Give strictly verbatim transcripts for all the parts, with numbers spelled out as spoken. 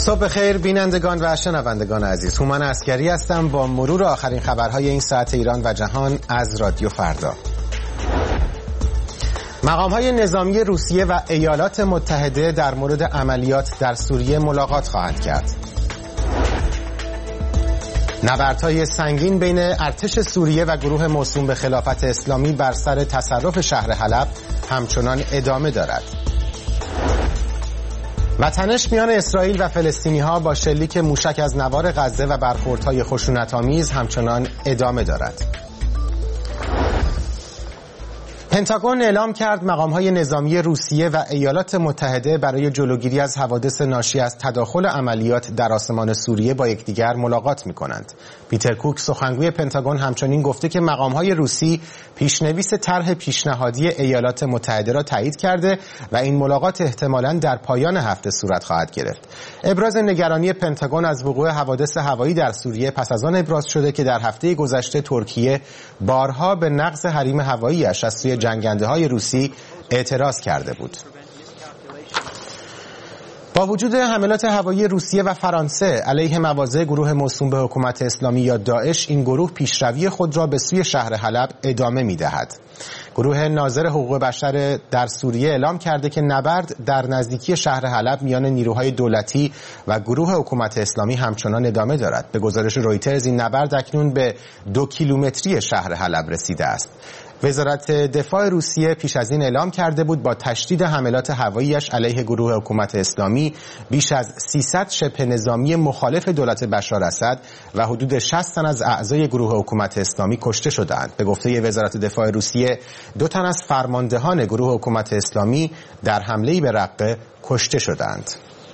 صبح خیر بینندگان و شنوندگان عزیز، هومن عسکری هستم با مرور آخرین خبرهای این ساعت ایران و جهان از رادیو فردا. مقام‌های نظامی روسیه و ایالات متحده در مورد عملیات در سوریه ملاقات خواهند کرد. نبردهای سنگین بین ارتش سوریه و گروه موسوم به خلافت اسلامی بر سر تصرف شهر حلب همچنان ادامه دارد. و تنش میان اسرائیل و فلسطینی‌ها با شلیک موشک از نوار غزه و برخوردهای خشونت‌آمیز همچنان ادامه دارد. پنتاگون اعلام کرد مقام‌های نظامی روسیه و ایالات متحده برای جلوگیری از حوادث ناشی از تداخل عملیات در آسمان سوریه با یکدیگر ملاقات می‌کنند. پیتر کوک سخنگوی پنتاگون همچنین گفته که مقام‌های روسی پیشنویس طرح پیشنهادی ایالات متحده را تایید کرده و این ملاقات احتمالاً در پایان هفته صورت خواهد گرفت. ابراز نگرانی پنتاگون از وقوع حوادث هوایی در سوریه پس از آن ابراز شده که در هفته گذشته ترکیه بارها به نقض حریم هوایی‌اش از سوی جنگنده‌های روسی اعتراض کرده بود. با وجود حملات هوایی روسیه و فرانسه علیه مواضع گروه موسوم به حکومت اسلامی یا داعش، این گروه پیشروی خود را به سوی شهر حلب ادامه می‌دهد. گروه ناظر حقوق بشر در سوریه اعلام کرده که نبرد در نزدیکی شهر حلب میان نیروهای دولتی و گروه حکومت اسلامی همچنان ادامه دارد. به گزارش رویترز این نبرد اکنون به دو کیلومتری شهر حلب رسیده است. وزارت دفاع روسیه پیش از این اعلام کرده بود با تشدید حملات هوایی‌اش علیه گروه حکومت اسلامی بیش از سیصد شبه نظامی مخالف دولت بشار اسد و حدود شصت تن از اعضای گروه حکومت اسلامی کشته شدند. به گفته وزارت دفاع روسیه، دو تن از فرماندهان گروه حکومت اسلامی در حمله‌ای به رقه کشته شدند.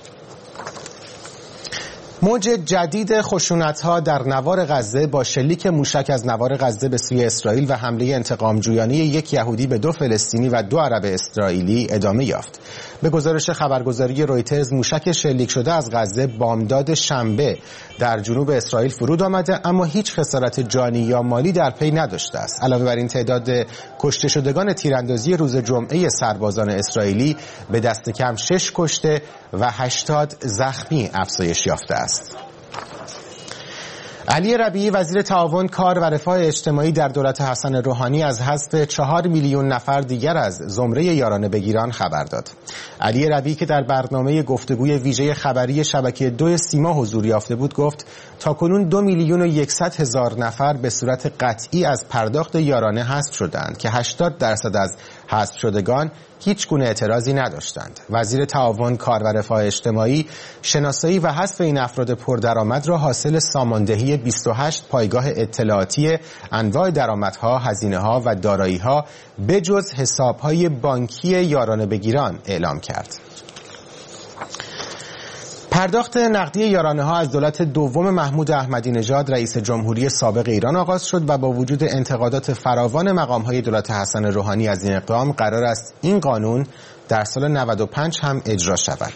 موج جدید خشونت‌ها در نوار غزه با شلیک موشک از نوار غزه به سوی اسرائیل و حمله انتقام‌جویانه یک یهودی به دو فلسطینی و دو عرب اسرائیلی ادامه یافت. به گزارش خبرگزاری رویترز، موشک شلیک شده از غزه بامداد شنبه در جنوب اسرائیل فرود آمده، اما هیچ خسارت جانی یا مالی در پی نداشته است. علاوه بر این، تعداد کشته شدگان تیراندازی روز جمعه سربازان اسرائیلی به دست کم شش کشته و هشتاد زخمی افزایش یافته است. علی ربیعی وزیر تعاون، کار و رفاه اجتماعی در دولت حسن روحانی از حذف چهار میلیون نفر دیگر از زمره یاران بگیران خبر داد. علی ربیعی که در برنامه گفتگوی ویژه خبری شبکه دو سیما حضور یافته بود گفت تاکنون دو میلیون و یکصد هزار نفر به صورت قطعی از پرداخت یارانه حذف شدند که هشتاد درصد از حذف شدگان هیچ گونه اعتراضی نداشتند. وزیر تعاون، کار و رفاه اجتماعی شناسایی و حذف این افراد پردرآمد را حاصل ساماندهی بیست و هشت پایگاه اطلاعاتی انواع درآمدها، هزینه‌ها و دارایی‌ها به جز حساب‌های بانکی یاران بگیران اعلام کرد. پرداخت نقدی یارانه ها از دولت دوم محمود احمدی نژاد رئیس جمهوری سابق ایران آغاز شد و با وجود انتقادات فراوان مقام های دولت حسن روحانی از این اقدام، قرار است این قانون در سال نود و پنج هم اجرا شود.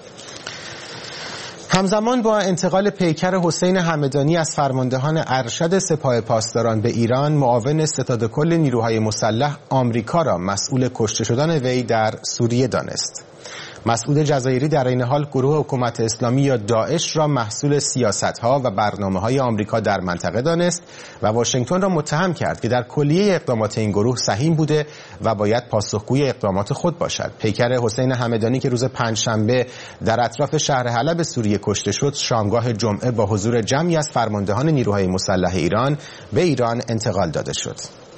همزمان با انتقال پیکر حسین همدانی از فرماندهان ارشد سپاه پاسداران به ایران، معاون ستاد کل نیروهای مسلح آمریکا را مسئول کشته شدن وی در سوریه دانست. مسعود جزایری در این حال گروه حکومت اسلامی یا داعش را محصول سیاست‌ها و برنامه‌های آمریکا در منطقه دانست و واشنگتن را متهم کرد که در کلیه اقدامات این گروه سهیم بوده و باید پاسخگوی اقدامات خود باشد. پیکر حسین همدانی که روز پنجشنبه در اطراف شهر حلب سوریه کشته شد، شامگاه جمعه با حضور جمعی از فرماندهان نیروهای مسلح ایران به ایران انتقال داده شد.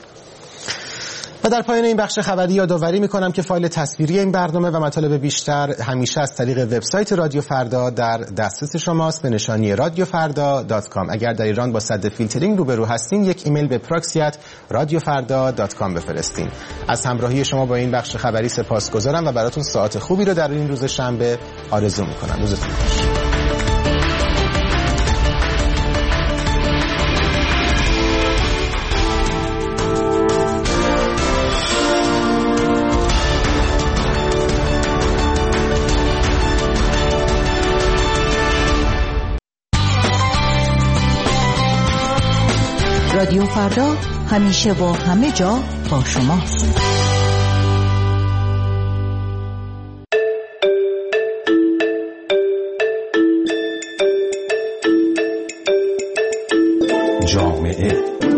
و در پایان این بخش خبری یادآوری می‌کنم که فایل تصویری این برنامه و مطالب بیشتر همیشه از طریق وبسایت رادیو فردا در دسترس شماست به نشانی رادیو فردا دات کام. اگر در ایران با صد فیلترینگ روبرو هستین، یک ایمیل به پراکسیت رادیو فردا دات کام بفرستین. از همراهی شما با این بخش خبری سپاسگزارم و براتون ساعت خوبی رو در این روز شنبه آرزو می‌کنم. روزتون خوش. رادیو فردا همیشه و همه جا با شماست. جامعه.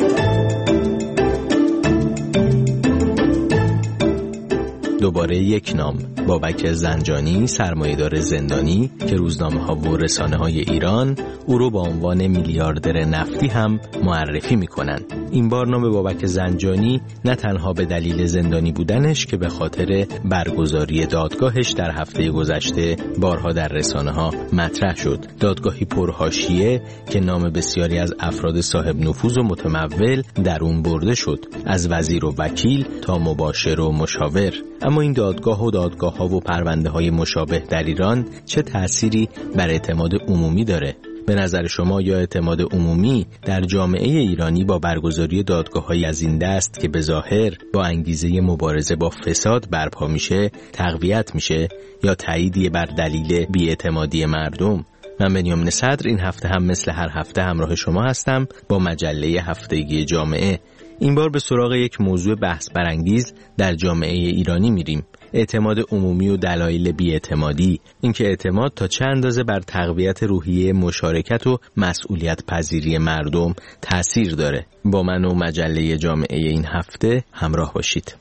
دوباره یک نام، بابک زنجانی، سرمایه‌دار زندانی که روزنامه‌ها و رسانه‌های ایران او رو با عنوان میلیاردر نفتی هم معرفی می‌کنند. این بار نام بابک زنجانی نه تنها به دلیل زندانی بودنش که به خاطر برگزاری دادگاهش در هفته گذشته بارها در رسانه‌ها مطرح شد. دادگاهی پرحاشیه که نام بسیاری از افراد صاحب نفوذ و متمول در اون برده شد، از وزیر و وکیل تا مباشر و مشاور. اما این دادگاه و دادگاه‌ها و پرونده‌های مشابه در ایران چه تأثیری بر اعتماد عمومی داره؟ به نظر شما یا اعتماد عمومی در جامعه ایرانی با برگزاری دادگاه‌های از این دست که به ظاهر با انگیزه مبارزه با فساد برپا میشه تقویت میشه یا تاییدیه بر دلیل بی‌اعتمادی مردم؟ من بنیامین صدر این هفته هم مثل هر هفته همراه شما هستم با مجله هفتگی جامعه. این بار به سراغ یک موضوع بحث برانگیز در جامعه ایرانی میریم: اعتماد عمومی و دلایل بی‌اعتمادی. اینکه اعتماد تا چه اندازه بر تقویت روحیه مشارکت و مسئولیت پذیری مردم تأثیر داره. با من و مجله جامعه این هفته همراه باشید.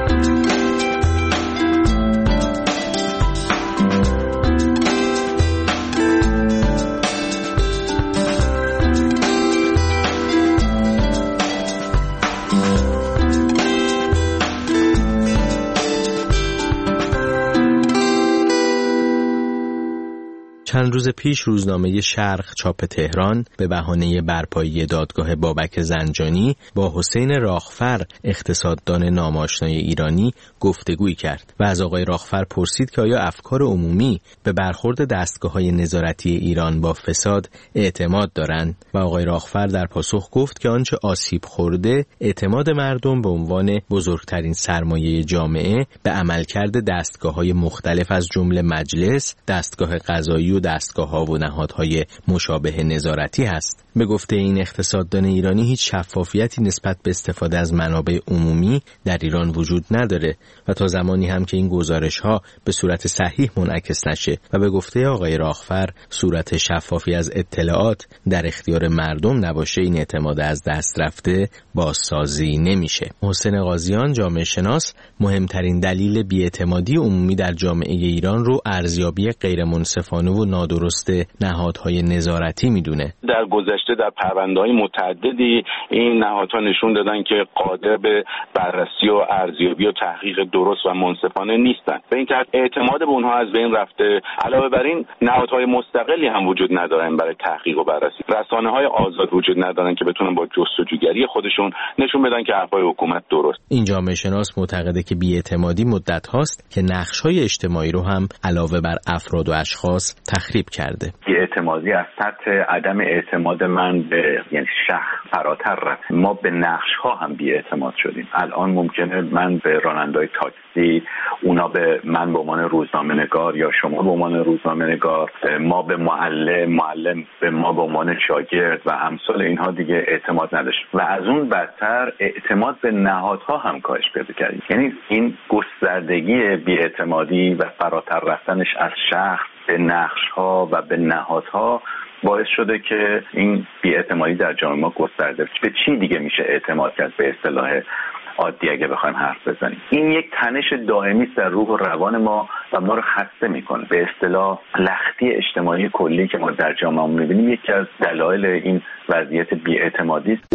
چند روز پیش روزنامه شرق چاپ تهران به بهانه برپایی دادگاه بابک زنجانی با حسین راغفر، اقتصاددان ناماشنای ایرانی، گفتگویی کرد و از آقای راغفر پرسید که آیا افکار عمومی به برخورد دستگاه‌های نظارتی ایران با فساد اعتماد دارند و آقای راغفر در پاسخ گفت که آنچه آسیب خورده اعتماد مردم به عنوان بزرگترین سرمایه جامعه به عملکرد دستگاه‌های مختلف از جمله مجلس، دستگاه قضایی و دستگاه‌ها و نهادهای مشابه نظارتی هست. به گفته این اقتصاددان ایرانی هیچ شفافیتی نسبت به استفاده از منابع عمومی در ایران وجود نداره و تا زمانی هم که این گزارش‌ها به صورت صحیح منعکس نشه و به گفته آقای راغفر صورت شفافی از اطلاعات در اختیار مردم نباشه، این اعتماد از دست رفته بازسازی نمیشه. حسین قاضیان، جامعه شناس، مهمترین دلیل بی‌اعتمادی عمومی در جامعه ایران رو ارزیابی غیر منصفانه و نادرست نهادهای نظارتی میدونه. در گذشته در پرونده‌های متعددی این نهادها نشون دادن که قادر به بررسی و ارزیابی و تحقیق درست و منصفانه نیستن. به این ترتیب اعتماد به اونها از بین رفته. علاوه بر این نهادهای مستقلی هم وجود ندارن برای تحقیق و بررسی. رسانه‌های آزاد وجود ندارن که بتونن با جستجوگری خودشون نشون بدن که حرفای حکومت درست. این جامعه شناس معتقده که بی‌اعتمادی مدت هاست که نقش‌های اجتماعی رو هم علاوه بر افراد و اشخاص تخریب کرده. بی‌اعتمادی از سطح عدم اعتماد من به یعنی شخص فراتر رفت. ما به نقش‌ها هم بی‌اعتماد شدیم. الان ممکنه من به راننده‌های تاکسی، اونا به من به عنوان روزنامه‌نگار یا شما به عنوان روزنامه‌نگار، ما به معلم، معلم به ما به عنوان شاگرد و امثال اینها دیگه اعتماد نداشت و از اون بدتر اعتماد به نهادها هم کاهش پیدا کرد. یعنی این گستردگی بی‌اعتمادی و فراتر رفتنش از شخص به نقش‌ها و به نهادها باعث شده که این بی‌اعتمادی در جامعه ما گسترده. به چی دیگه میشه اعتماد کرد به اصطلاح عادی اگه بخوایم حرف بزنیم؟ این یک تنش دائمی است در روح و روان ما و ما رو خسته میکنه. به اصطلاح لختی اجتماعی کلی که ما در جامعه میبینیم یکی از دلایل این وضعیت بی‌اعتمادی است.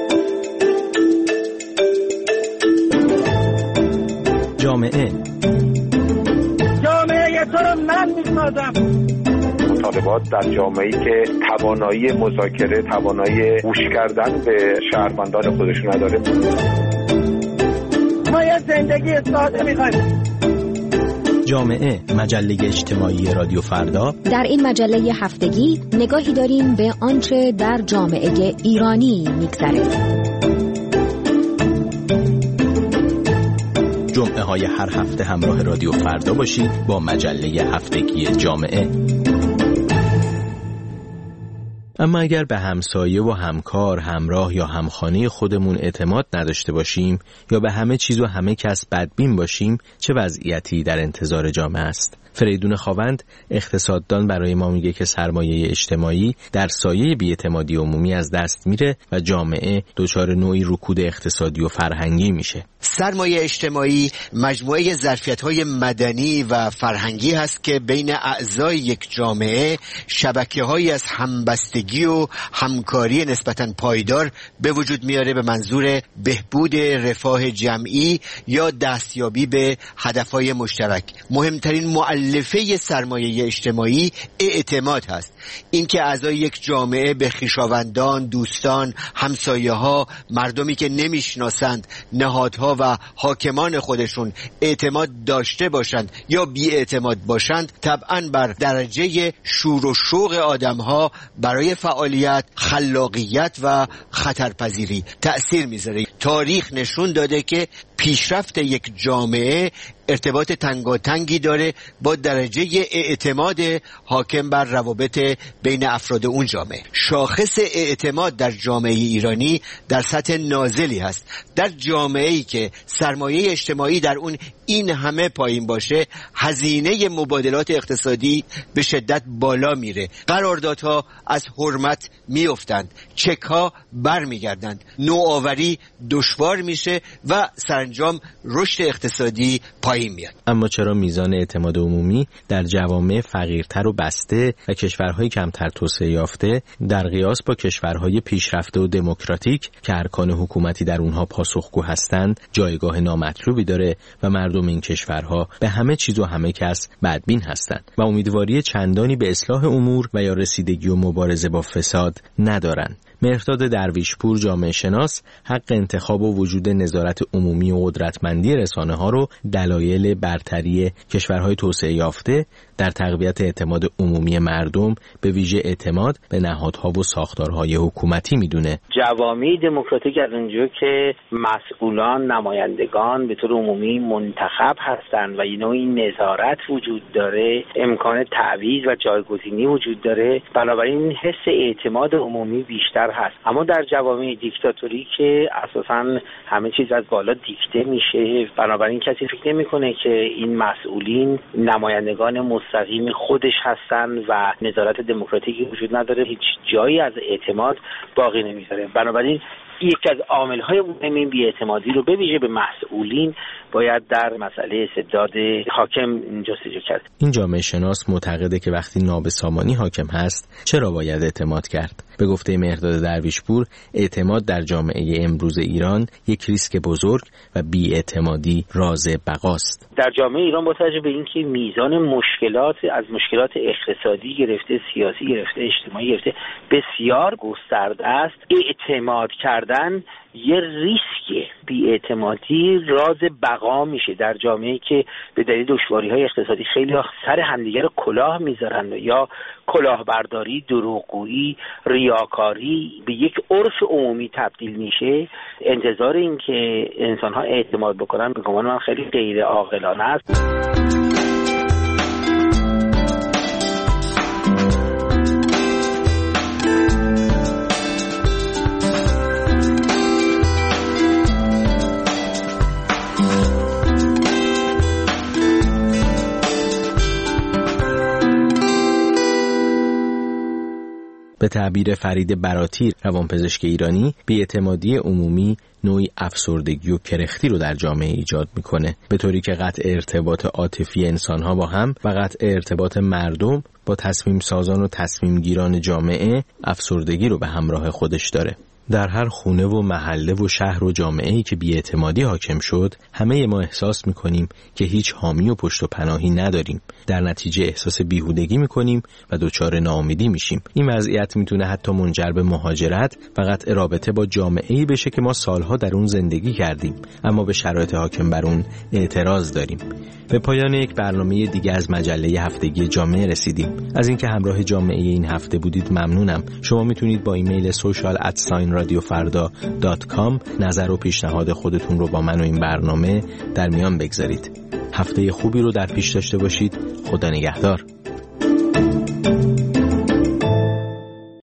جامعه جامعه تو رو من میسازم. مطالبات در جامعه‌ای که توانایی مذاکره، توانایی گوش کردن به شهروندان خودش نداره. ما یه زندگی ساده می‌خوایم. جامعه، مجله اجتماعی رادیو فردا. در این مجله هفتگی نگاهی داریم به آنچه در جامعه ایرانی می‌گذره. جمعه های هر هفته همراه رادیو فردا باشید با مجله هفتگی جامعه. اما اگر به همسایه و همکار، همراه یا همخانه خودمون اعتماد نداشته باشیم یا به همه چیز و همه کس بدبین باشیم، چه وضعیتی در انتظار جامعه است؟ فریدون خاوند اقتصاددان برای ما میگه که سرمایه اجتماعی در سایه بی‌اعتمادی عمومی از دست میره و جامعه دچار نوعی رکود اقتصادی و فرهنگی میشه. سرمایه اجتماعی مجموعه ظرفیت‌های مدنی و فرهنگی هست که بین اعضای یک جامعه شبکه‌هایی از همبستگی و همکاری نسبتاً پایدار به وجود میاره به منظور بهبود رفاه جمعی یا دستیابی به هدف‌های مشترک. مهمترین مؤلفه سرمایه اجتماعی اعتماد هست. اینکه اعضای یک جامعه به خویشاوندان، دوستان، همسایه‌ها، مردمی که نمیشناسند نهادها و حاکمان خودشون اعتماد داشته باشند یا بی اعتماد باشند، طبعاً بر درجه شور و شوق آدم‌ها برای فعالیت، خلاقیت و خطرپذیری تأثیر میذاره. تاریخ نشون داده که پیشرفت یک جامعه ارتباط تنگاتنگی داره با درجه اعتماد حاکم بر روابط بین افراد اون جامعه. شاخص اعتماد در جامعه ایرانی در سطح نازلی هست. در جامعه‌ای که سرمایه اجتماعی در اون این همه پایین باشه، هزینه مبادلات اقتصادی به شدت بالا میره، قراردادها از حرمت میافتند، چک‌ها برمیگردند، نوآوری دشوار میشه و سرانجام رشد اقتصادی پایین میاد. اما چرا میزان اعتماد عمومی در جوامع فقیرتر و بسته و کشورهای کمتر توسعه یافته در قیاس با کشورهای پیشرفته و دموکراتیک که ارکان حکومتی در اونها پاسخگو هستند جایگاه نامطلوبی داره و مردم این کشورها به همه چیز و همه کس بدبین هستند و امیدواری چندانی به اصلاح امور و یا رسیدگی و مبارزه با فساد ندارند؟ مهرداد درویشپور جامعه شناس حق انتخاب و وجود نظارت عمومی و قدرتمندی رسانه ها رو دلایل برتری کشورهای توسعه یافته در تقویت اعتماد عمومی مردم به ویژه اعتماد به نهادها و ساختارهای حکومتی میدونه. جوامع دموکراتیک از اونجا که مسئولان، نمایندگان به طور عمومی منتخب هستند و نوعی نظارت وجود داره، امکان تعویض و جایگزینی وجود داره، بنابراین حس اعتماد عمومی بیشتر هست. اما در جوامع دیکتاتوری که اساساً همه چیز از بالا دیکته میشه، بنابراین کسی فکر نمیکنه که این مسئولین نمایندگان مستقیم خودش هستن و نظارت دموکراتیکی وجود نداره، هیچ جایی از اعتماد باقی نمیذاره. بنابراین یکی از عامل‌های مهم این بی‌اعتمادی رو به ویژه به مسئولین باید در مسئله استبداد حاکم جستجو کرد. این جامعه شناس معتقده که وقتی نابسامانی حاکم هست چرا باید اعتماد کرد؟ به گفته مهرداد درویشپور اعتماد در جامعه امروز ایران یک ریسک بزرگ و بی‌اعتمادی راز بقاست. در جامعه ایران با توجه به اینکه میزان مشکلات از مشکلات اقتصادی گرفته، سیاسی گرفته، اجتماعی گرفته بسیار گسترده است، اعتماد کردن یه ریسک بی‌اعتمادی راز بقا میشه در جامعه‌ای که به دلیل دشواری‌های اقتصادی خیلی سر همدیگر کلاه میذارن یا کلاهبرداری، دروغگویی، ریاکاری به یک عرف عمومی تبدیل میشه. انتظار این که انسان‌ها اعتماد بکنن به گمان من خیلی غیر عاقلانه است. به تعبیر فرید براتی روانپزشک ایرانی، بی‌اعتمادی عمومی نوعی افسردگی و کرختی رو در جامعه ایجاد میکنه، به طوری که قطع ارتباط عاطفی انسانها با هم و قطع ارتباط مردم با تصمیم سازان و تصمیم گیران جامعه افسردگی رو به همراه خودش داره. در هر خونه و محله و شهر و جامعه‌ای که بی‌اعتمادی حاکم شد، همه ما احساس می‌کنیم که هیچ حامی و پشت و پناهی نداریم. در نتیجه احساس بیهودگی می‌کنیم و دچار ناامیدی میشیم. این وضعیت میتونه حتی منجر به مهاجرت و قطع رابطه با جامعه‌ای بشه که ما سالها در اون زندگی کردیم، اما به شرایط حاکم بر اون اعتراض داریم. به پایان یک برنامه دیگه از مجله هفتگی جامعه رسیدیم. از اینکه همراه جامعه این هفته بودید ممنونم. شما میتونید با ایمیل social at رادیو فردا دات کام نظر و پیشنهاد خودتون رو با من و این برنامه در میان بگذارید. هفته خوبی رو در پیش داشته باشید. خدا نگهدار.